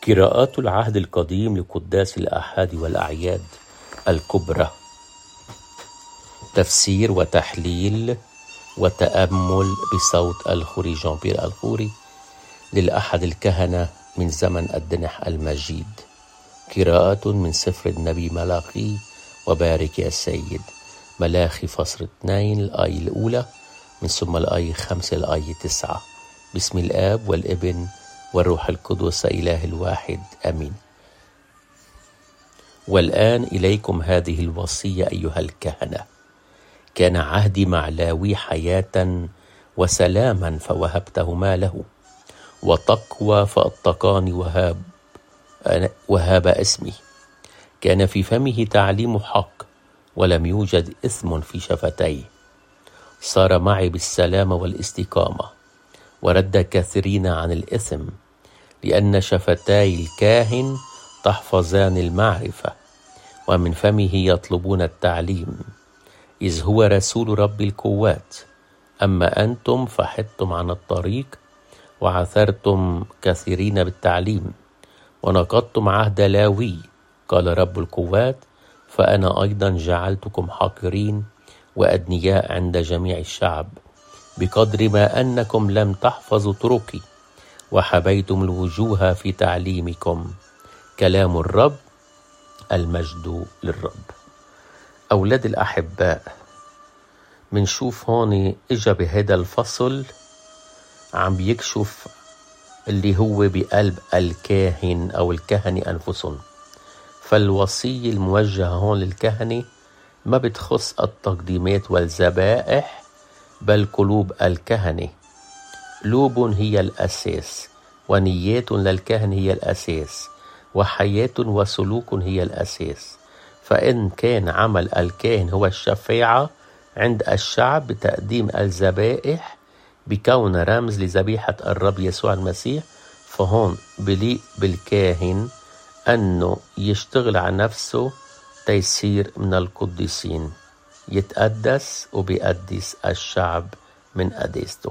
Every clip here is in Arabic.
قراءات العهد القديم لقداس الآحاد والأعياد الكبرى، تفسير وتحليل وتأمل بصوت الخوري جان بيير الخوري للأحد الكهنة من زمن الدنح المجيد. قراءات من سفر النبي ملاخي. وبارك يا سيد. ملاخي فصل 2 الآية الأولى من ثم الآية 5 الآية 9. بسم الآب والابن والروح القدس إله الواحد آمين. والآن إليكم هذه الوصية أيها الكهنة: كان عهدي مع لاوي حياة وسلاما فوهبتهما له، وتقوى فأتقاني وهاب اسمي. كان في فمه تعليم حق ولم يوجد إثم في شفتيه. صار معي بالسلامة والاستقامة، ورد كثيرين عن الإثم، لأن شفتاي الكاهن تحفظان المعرفة، ومن فمه يطلبون التعليم، إذ هو رسول رب القوات. أما أنتم فحدتم عن الطريق، وعثرتم كثيرين بالتعليم، ونقضتم عهد لاوي، قال رب القوات: فأنا أيضا جعلتكم حاقرين وأدنياء عند جميع الشعب، بقدر ما أنكم لم تحفظوا طرقي، وحبيتم الوجوه في تعليمكم. كلام الرب، المجد للرب. أولاد الأحباء، منشوف هون إجا بهذا الفصل عم بيكشف اللي هو بقلب الكاهن أو الكهنة أنفسهم. فالوصية الموجهة هون للكهنة ما بتخص التقديمات والذبائح، بل قلوب الكهنة. قلوب هي الأساس، ونيات للكهن هي الأساس، وحياة وسلوك هي الأساس. فإن كان عمل الكاهن هو الشفاعة عند الشعب بتقديم الذبائح بكون رمز لذبيحة الرب يسوع المسيح، فهون بليق بالكاهن أنه يشتغل على نفسه تيسير من القديسين، يتقدس وبيقدس الشعب من قداسته.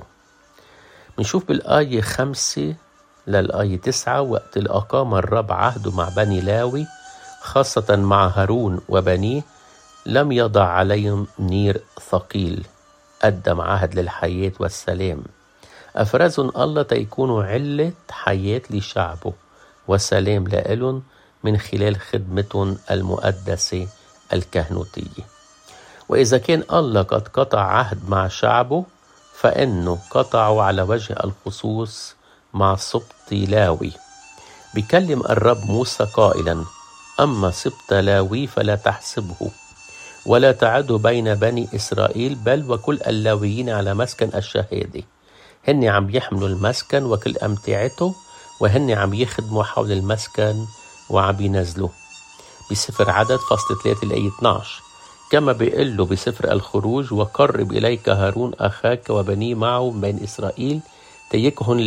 بنشوف بالآية 5 للآية 9: وقت أقام الرب عهده مع بني لاوي، خاصة مع هارون وبنيه، لم يضع عليهم نير ثقيل، قدم عهد للحياة والسلام. أفرزن الله تيكونوا علة حياة لشعبه وسلام لإلهم من خلال خدمتهم المقدسة الكهنوتية. وإذا كان الله قد قطع عهد مع شعبه، فإنه قطعه على وجه الخصوص مع سبط لاوي. بيكلم الرب موسى قائلا: أما سبط لاوي فلا تحسبه ولا تعده بين بني إسرائيل، بل وكل اللاويين على مسكن الشهادة. هن عم يحملوا المسكن وكل أمتعته، وهن عم يخدموا حول المسكن وعم ينزلوا. بسفر عدد فصل 3 الآية 12. كما بيقول له بسفر الخروج: وقرب إليك هارون أخاك وبنيه معه من بين إسرائيل تيكهن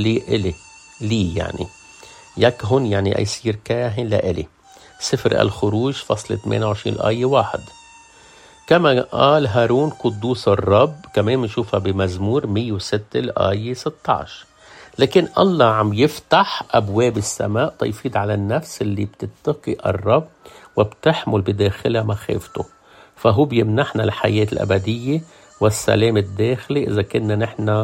لي يعني يكهن يعني يصير كاهن لإلي. سفر الخروج فصل 28 الآية 1. كما قال هارون قدوس الرب، كمان بنشوفها بمزمور 106 الآية 16. لكن الله عم يفتح أبواب السماء تيفيض على النفس اللي بتتقي الرب وبتحمل بداخلها مخافته، فهو بيمنحنا الحياة الأبدية والسلام الداخلي إذا كنا نحن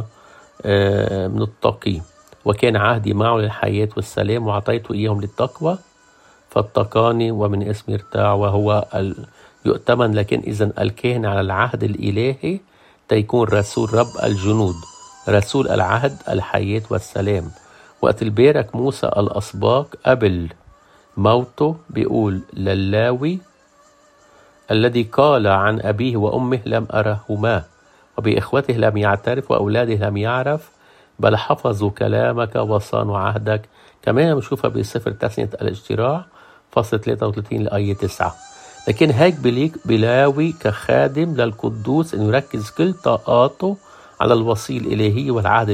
بنتقي. وكان عهدي معه للحياة والسلام، وعطيته إياهم للتقوى، فاتقاني ومن اسمي ارتاع، وهو يؤتمن. لكن إذن الكاهن على العهد الإلهي تيكون رسول رب الجنود، رسول العهد الحياة والسلام. وقت البارك موسى الأسباق قبل موته بيقول للاوي: الذي قال عن أبيه وأمه لم أرهما، وبإخوته لم يعترف، وأولاده لم يعرف، بل حفظوا كلامك وصانوا عهدك. كمان بنشوفها بسفر تثنية الاجتراع فصل 33 الآية 9. لكن هيك بليق بلاوي كخادم للقدوس أن يركز كل طاقاته على الوصية الإلهية والعهد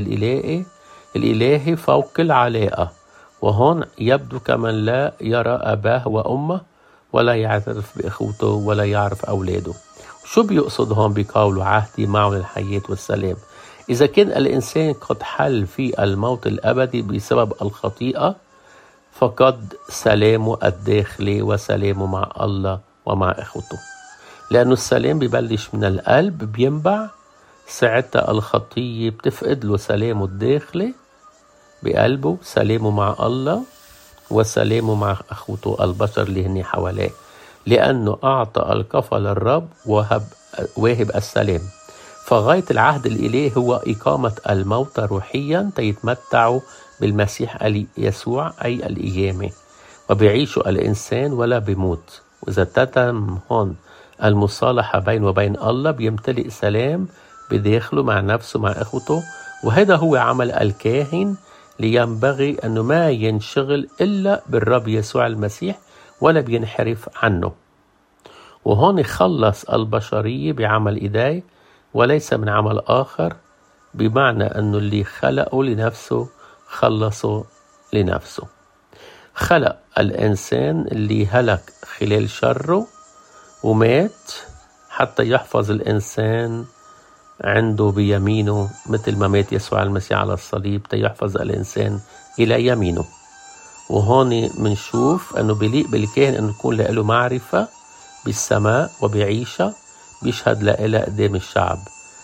الإلهي فوق كل علاقة. وهون يبدو كمن لا يرى أباه وأمه، ولا يعترف بإخوته، ولا يعرف أولاده. شو بيقصد هون بقوله عهدي معه للحياة والسلام؟ إذا كان الإنسان قد حل في الموت الأبدي بسبب الخطيئة، فقد سلامه الداخلي وسلامه مع الله ومع إخوته، لأنه السلام بيبلش من القلب بينبع. ساعتها الخطية بتفقد له سلامه الداخلي بقلبه، سلامه مع الله وسلامه مع أخوته البشر اللي هن حواليه، لأنه أعطى الكفل للرب واهب السلام. فغاية العهد الإلهي هو إقامة الموتى روحيا تيتمتعوا بالمسيح يسوع أي القيامة، وبيعيشوا الإنسان ولا بيموت. وإذا تتم هون المصالحة بين وبين الله بيمتلئ سلام بداخله مع نفسه مع إخوته. وهذا هو عمل الكاهن، لينبغي أنه ما ينشغل إلا بالرب يسوع المسيح ولا بينحرف عنه. وهون خلص البشرية بعمل إيديه وليس من عمل آخر، بمعنى أنه اللي خلقه لنفسه خلصه لنفسه. خلق الإنسان اللي هلك خلال شره ومات حتى يحفظ الإنسان عنده بيمينه، مثل ما مات يسوع المسيح على الصليب تيحفظ الإنسان إلى يمينه. وهون منشوف أنه بليق بالكاهن أنه يكون له معرفة بالسماء وبعيشة، بيشهد لها قدام الشعب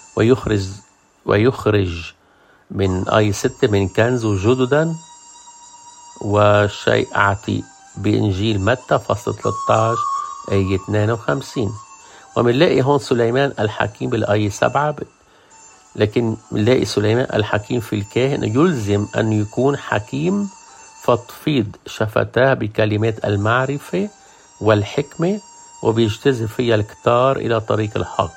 ويخرج من آية 6 من كنز جددا وشيء عتيق بإنجيل متى فصل 13 آية 52. ومنلاقي هون سليمان الحكيم بالآية 7، لكن منلاقي سليمان الحكيم في الكاهن يلزم أن يكون حكيم فتفيض شفتاه بكلمات المعرفة والحكمة وبيجتذب فيها الكتار إلى طريق الحق.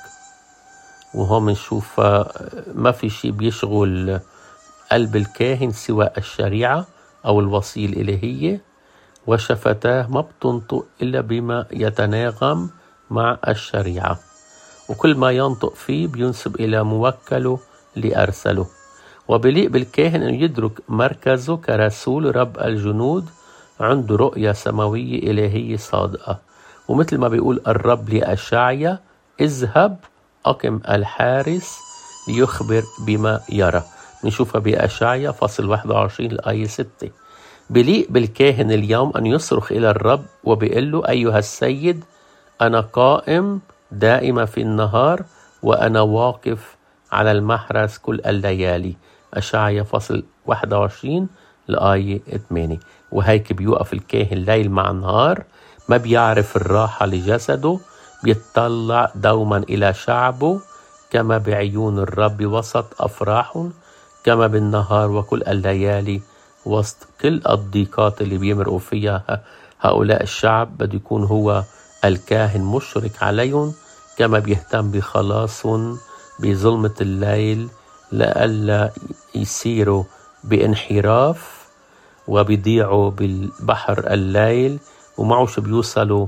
وهون منشوف ما في شيء بيشغل قلب الكاهن سوى الشريعة أو الوصية الإلهية، وشفتاه ما بتنطق إلا بما يتناغم مع الشريعة، وكل ما ينطق فيه بينسب إلى موكله لأرسله. وبليق بالكاهن أن يدرك مركزه كرسول رب الجنود، عنده رؤية سماوية إلهية صادقة. ومثل ما بيقول الرب لأشعيا: اذهب أقم الحارس ليخبر بما يرى. نشوفها بأشعيا فصل 21 الآية 6. بليق بالكاهن اليوم أن يصرخ إلى الرب وبيقول له: أيها السيد، أنا قائم دائما في النهار وأنا واقف على المحرس كل الليالي. أشعيا فصل 21 الآية 8. وهيك بيوقف الكاهن ليل مع النهار، ما بيعرف الراحة لجسده، بيتطلع دوما إلى شعبه كما بعيون الرب وسط أفراح، كما بالنهار وكل الليالي وسط كل الضيقات اللي بيمرقوا فيها هؤلاء الشعب. بده يكون هو الكاهن مشرك عليهم، كما بيهتم بخلاصهم بظلمة الليل لألا يصيروا بانحراف وبيضيعوا بالبحر الليل ومعوش بيوصلوا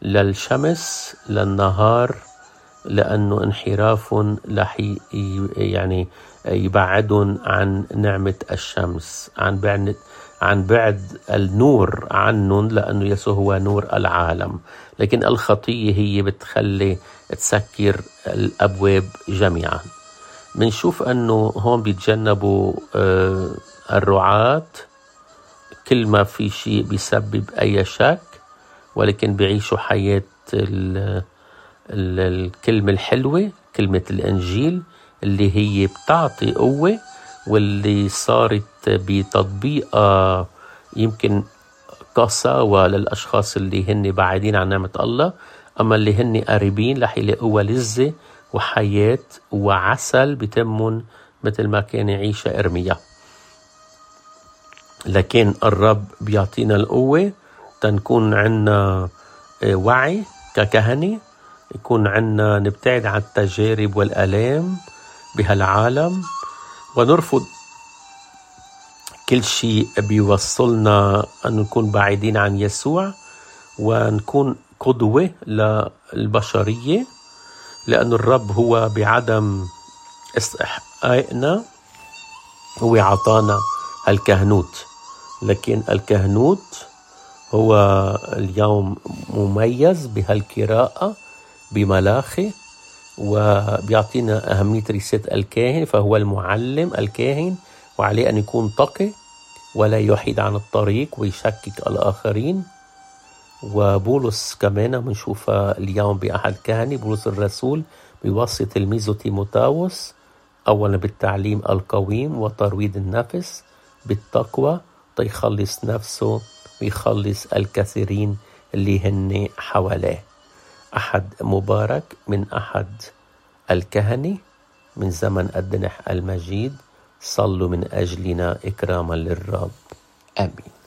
للشمس للنهار، لأنه انحرافهم رح يعني يبعدهم عن نعمة الشمس، عن بعد النور عنهم، لأنه يسوع هو نور العالم. لكن الخطية هي بتخلي تسكر الأبواب جميعا. منشوف أنه هون بيتجنبوا الرعاة كل ما في شيء بيسبب أي شك، ولكن بيعيشوا حياة الكلمة الحلوة، كلمة الإنجيل اللي هي بتعطي قوة، واللي صارت بتطبيقها يمكن قساوة للأشخاص اللي هن بعيدين عن نعمة الله، أما اللي هن قريبين رح يلاقوا لذة وحياة وعسل بتمن مثل ما كان يعيشها إرميا. لكن الرب بيعطينا القوة تنكون عنا وعي ككهنة، يكون عنا نبتعد عن التجارب والآلام بهالعالم، ونرفض كل شيء بيوصلنا أن نكون بعيدين عن يسوع، ونكون قدوة للبشرية، لأن الرب هو بعدم استحقاقنا هو عطانا الكهنوت. لكن الكهنوت هو اليوم مميز بهالقراءة بملاخي، وبيعطينا أهمية رسالة الكاهن، فهو المعلم الكاهن، وعليه أن يكون تقي ولا يحيد عن الطريق ويشكك الآخرين. وبولس كمان بنشوفها اليوم بأحد كهنة، بولس الرسول بيوصي تلميذه تيموثاوس أولا بالتعليم القويم وترويض النفس بالتقوى تيخلص نفسه ويخلص الكثيرين اللي هن حواليه. أحد مبارك من أحد الكهنة من زمن الدنح المجيد. صلوا من أجلنا إكراما للرب. آمين.